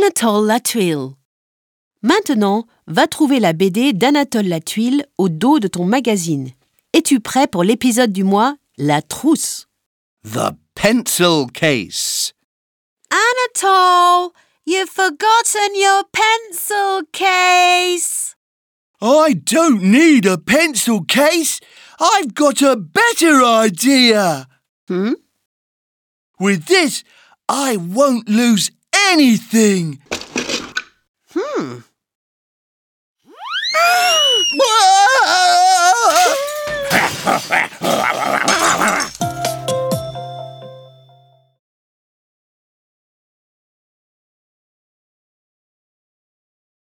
Anatole Latwille. Maintenant, va trouver la BD d'Anatole Latwille au dos de ton magazine. Es-tu prêt pour l'épisode du mois, La trousse? The pencil case. Anatole, you've forgotten your pencil case. I don't need a pencil case. I've got a better idea. With this, I won't lose anything.